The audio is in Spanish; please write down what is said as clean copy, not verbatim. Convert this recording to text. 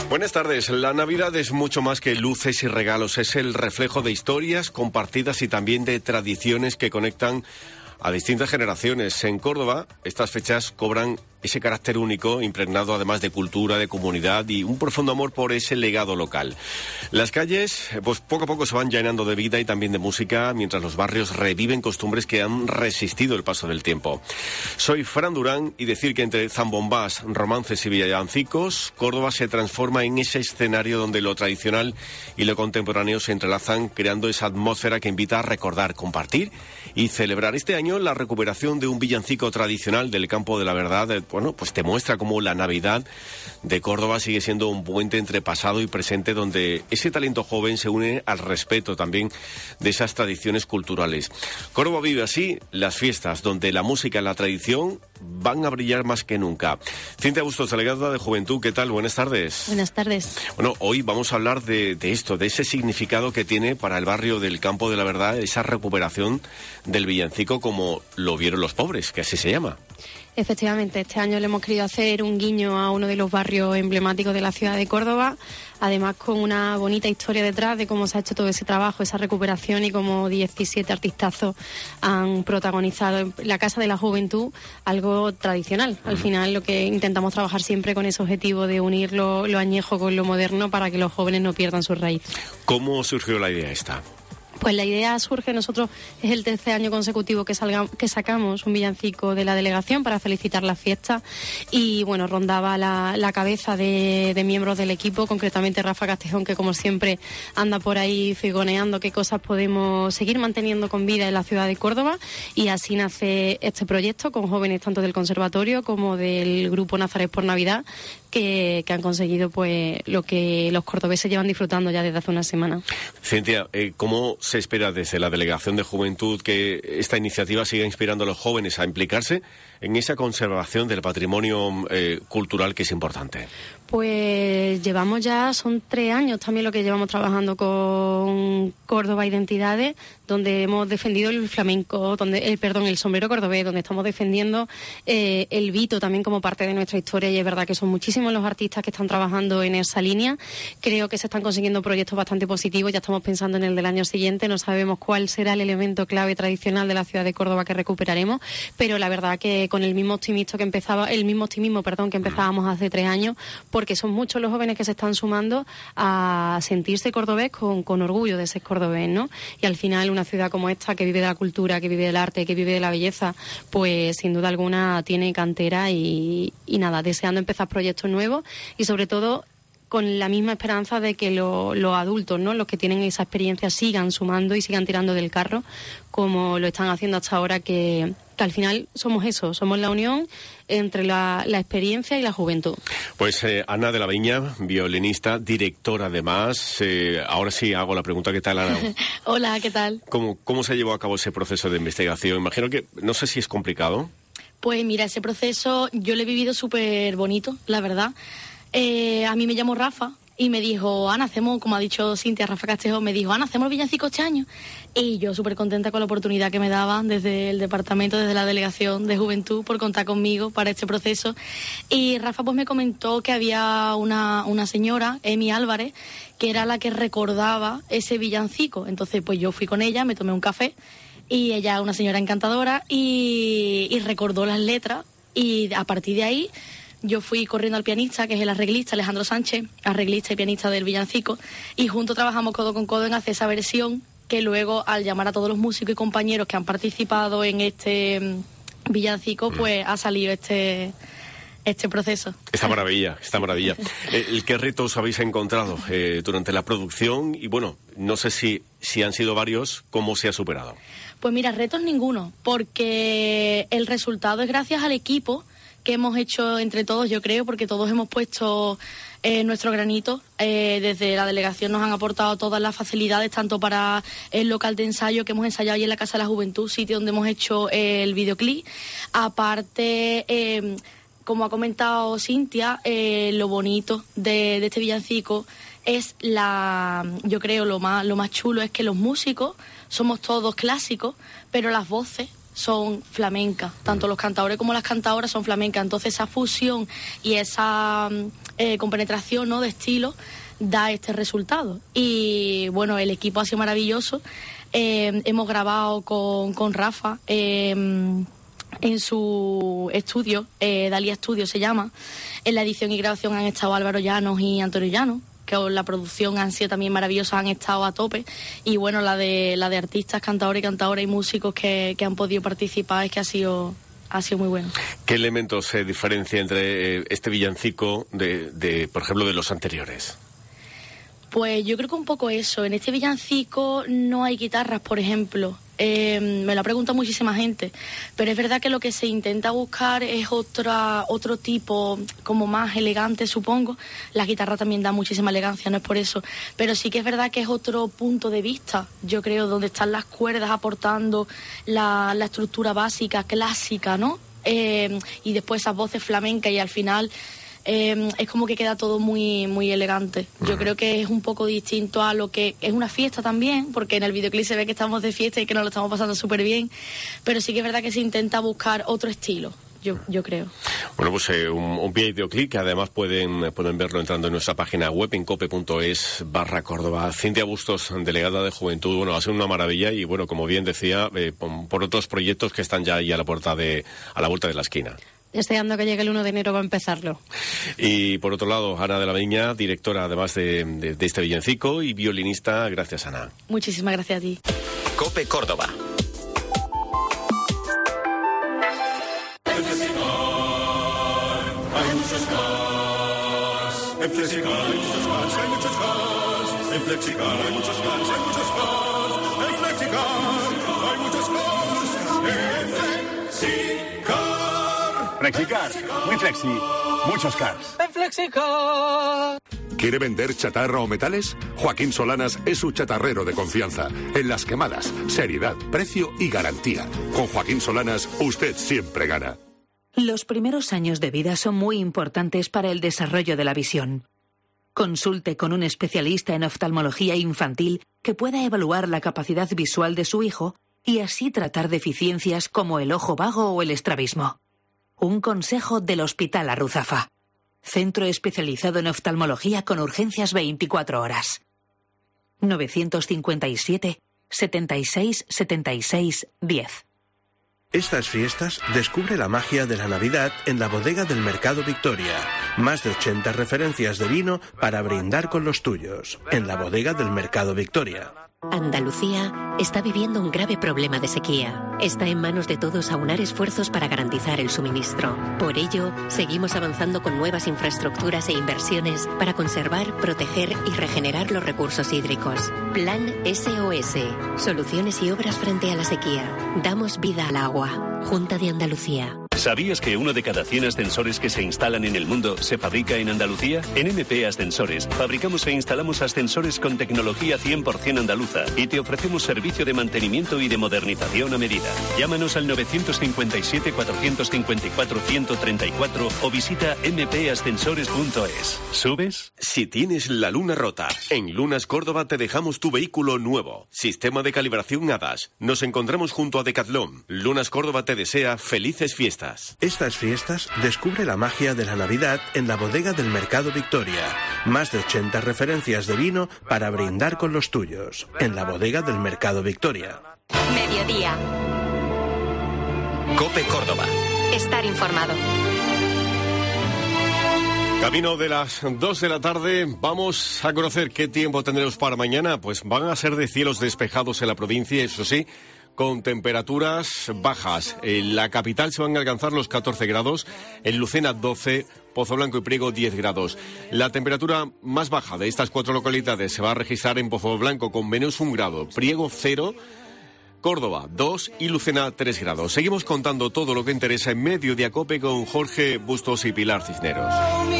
Buenas tardes. La Navidad es mucho más que luces y regalos. Es el reflejo de historias compartidas y también de tradiciones que conectan a distintas generaciones. En Córdoba, estas fechas cobran ese carácter único, impregnado además de cultura, de comunidad y un profundo amor por ese legado local. Las calles, pues poco a poco se van llenando de vida y también de música, mientras los barrios reviven costumbres que han resistido el paso del tiempo. Soy Fran Durán y decir que entre zambombás, romances y villancicos, Córdoba se transforma en ese escenario donde lo tradicional y lo contemporáneo se entrelazan, creando esa atmósfera que invita a recordar, compartir y celebrar. Este año la recuperación de un villancico tradicional del Campo de la Verdad, pues te muestra cómo la Navidad de Córdoba sigue siendo un puente entre pasado y presente, donde ese talento joven se une al respeto también de esas tradiciones culturales. Córdoba vive así las fiestas, donde la música y la tradición van a brillar más que nunca. Cintia Bustos, delegada de Juventud, ¿qué tal? Buenas tardes. Buenas tardes. Bueno, hoy vamos a hablar de esto, de ese significado que tiene para el barrio del Campo de la Verdad, esa recuperación del villancico como lo vieron los pobres, que así se llama. Efectivamente, este año le hemos querido hacer un guiño a uno de los barrios emblemáticos de la ciudad de Córdoba, además con una bonita historia detrás de cómo se ha hecho todo ese trabajo, esa recuperación y cómo 17 artistazos han protagonizado en la Casa de la Juventud algo tradicional. Al final lo que intentamos trabajar siempre con ese objetivo de unir lo añejo con lo moderno para que los jóvenes no pierdan sus raíces. ¿Cómo surgió la idea esta? Pues la idea surge, nosotros es el tercer año consecutivo que sacamos un villancico de la delegación para felicitar la fiesta y bueno, rondaba la cabeza de miembros del equipo, concretamente Rafa Castejón, que como siempre anda por ahí figoneando qué cosas podemos seguir manteniendo con vida en la ciudad de Córdoba, y así nace este proyecto con jóvenes tanto del conservatorio como del grupo Nazaret por Navidad que han conseguido pues lo que los cordobeses llevan disfrutando ya desde hace una semana. Cintia, ¿cómo se espera desde la Delegación de Juventud que esta iniciativa siga inspirando a los jóvenes a implicarse en esa conservación del patrimonio cultural que es importante? Pues llevamos ya, son 3 años también lo que llevamos trabajando con Córdoba Identidades, donde hemos defendido el flamenco, el sombrero cordobés, donde estamos defendiendo el vito también como parte de nuestra historia, y es verdad que son muchísimos los artistas que están trabajando en esa línea. Creo que se están consiguiendo proyectos bastante positivos, ya estamos pensando en el del año siguiente, no sabemos cuál será el elemento clave tradicional de la ciudad de Córdoba que recuperaremos, pero la verdad que con el mismo optimismo que empezábamos hace 3 años, porque son muchos los jóvenes que se están sumando a sentirse cordobés con orgullo de ser cordobés, ¿no? Y al final una ciudad como esta, que vive de la cultura, que vive del arte, que vive de la belleza, pues sin duda alguna tiene cantera y nada, deseando empezar proyectos nuevos y sobre todo con la misma esperanza de que los adultos, ¿no?, los que tienen esa experiencia, sigan sumando y sigan tirando del carro como lo están haciendo hasta ahora, que al final somos eso, somos la unión entre la experiencia y la juventud. Pues Ana de la Viña, violinista, directora además. Ahora sí hago la pregunta, ¿qué tal, Ana? Hola, ¿qué tal? ¿Cómo se llevó a cabo ese proceso de investigación? Imagino que, no sé si es complicado. Pues mira, ese proceso yo lo he vivido súper bonito, la verdad. A mí me llamó Rafa y me dijo, Ana, hacemos, como ha dicho Cintia, Rafa Castejón, me dijo, Ana, hacemos el villancico este año. Y yo súper contenta con la oportunidad que me daban desde el departamento, desde la Delegación de Juventud, por contar conmigo para este proceso. Y Rafa pues me comentó que había una señora, Emi Álvarez, que era la que recordaba ese villancico. Entonces pues yo fui con ella, me tomé un café y ella es una señora encantadora y recordó las letras, y a partir de ahí yo fui corriendo al pianista, que es el arreglista, Alejandro Sánchez, arreglista y pianista del villancico, y juntos trabajamos codo con codo en hacer esa versión, que luego, al llamar a todos los músicos y compañeros que han participado en este villancico, pues ha salido este proceso. Esta maravilla. ¿Qué retos habéis encontrado durante la producción? Y bueno, no sé si han sido varios, ¿cómo se ha superado? Pues mira, retos ninguno, porque el resultado es gracias al equipo que hemos hecho entre todos, yo creo, porque todos hemos puesto nuestro granito. Desde la delegación nos han aportado todas las facilidades, tanto para el local de ensayo que hemos ensayado ahí en la Casa de la Juventud, sitio donde hemos hecho el videoclip. Aparte, como ha comentado Cintia, lo bonito de este villancico es yo creo lo más chulo es que los músicos somos todos clásicos, pero las voces son flamencas, tanto los cantadores como las cantadoras son flamencas, entonces esa fusión y esa compenetración, ¿no?, de estilos da este resultado. Y bueno, el equipo ha sido maravilloso. Hemos grabado con Rafa en su estudio, Dalí Studio se llama. En la edición y grabación han estado Álvaro Llanos y Antonio Llanos, que con la producción han sido también maravillosas, han estado a tope. Y bueno, la de artistas, cantadores y cantadoras y músicos que han podido participar es que ha sido muy bueno. ¿Qué elementos se diferencia entre este villancico de, por ejemplo, de los anteriores? Pues yo creo que un poco eso. En este villancico no hay guitarras, por ejemplo. Me lo ha preguntado muchísima gente, pero es verdad que lo que se intenta buscar es otro tipo, como más elegante, supongo. La guitarra también da muchísima elegancia, no es por eso, pero sí que es verdad que es otro punto de vista, yo creo, donde están las cuerdas aportando la estructura básica, clásica, ¿no? Y después esas voces flamencas, y al final es como que queda todo muy, muy elegante. Yo creo que es un poco distinto a lo que es una fiesta también, porque en el videoclip se ve que estamos de fiesta y que nos lo estamos pasando súper bien, pero sí que es verdad que se intenta buscar otro estilo. Yo creo. Bueno, pues un videoclip que además pueden verlo entrando en nuestra página web en cope.es/Córdoba. Cintia Bustos, delegada de Juventud, bueno, ha sido una maravilla y bueno, como bien decía, por otros proyectos que están ya ahí a la vuelta de la esquina. Deseando que llegue el 1 de enero para empezarlo. Y por otro lado, Ana de la Viña, directora además de este villancico y violinista. Gracias, Ana. Muchísimas gracias a ti. Cope Córdoba. En Flexicar hay muchos cars, hay muchos cars. En Flexicar hay muchos cars, hay muchos cars. En Flexicar hay muchos cars. En Flexicar. Flexicar, muy flexi, muchos cars. En Flexicar. ¿Quiere vender chatarra o metales? Joaquín Solanas es su chatarrero de confianza. En las quemadas, seriedad, precio y garantía. Con Joaquín Solanas, usted siempre gana. Los primeros años de vida son muy importantes para el desarrollo de la visión. Consulte con un especialista en oftalmología infantil que pueda evaluar la capacidad visual de su hijo y así tratar deficiencias como el ojo vago o el estrabismo. Un consejo del Hospital Arruzafa. Centro especializado en oftalmología con urgencias 24 horas. 957 76 76 10. Estas fiestas descubre la magia de la Navidad en la bodega del Mercado Victoria. Más de 80 referencias de vino para brindar con los tuyos. En la bodega del Mercado Victoria. Andalucía está viviendo un grave problema de sequía. Está en manos de todos aunar esfuerzos para garantizar el suministro. Por ello, seguimos avanzando con nuevas infraestructuras e inversiones para conservar, proteger y regenerar los recursos hídricos. Plan SOS. Soluciones y obras frente a la sequía. Damos vida al agua. Junta de Andalucía. ¿Sabías que 1 de cada 100 ascensores que se instalan en el mundo se fabrica en Andalucía? En MP Ascensores fabricamos e instalamos ascensores con tecnología 100% andaluza y te ofrecemos servicio de mantenimiento y de modernización a medida. Llámanos al 957 454 134 o visita mpascensores.es. ¿Subes? Si tienes la luna rota, en Lunas Córdoba te dejamos tu vehículo nuevo. Sistema de calibración HADAS. Nos encontramos junto a Decathlon. Lunas Córdoba te desea felices fiestas. Estas fiestas descubre la magia de la Navidad en la bodega del Mercado Victoria. Más de 80 referencias de vino para brindar con los tuyos. En la bodega del Mercado Victoria. Mediodía. Cope Córdoba. Estar informado. Camino de las 2 de la tarde, vamos a conocer qué tiempo tendremos para mañana. Pues van a ser de cielos despejados en la provincia, eso sí, con temperaturas bajas. En la capital se van a alcanzar los 14 grados, en Lucena 12, Pozo Blanco y Priego 10 grados. La temperatura más baja de estas 4 localidades se va a registrar en Pozo Blanco con menos 1 grado, Priego 0, Córdoba 2 y Lucena 3 grados. Seguimos contando todo lo que interesa en Mediodía Cope con Jorge Bustos y Pilar Cisneros.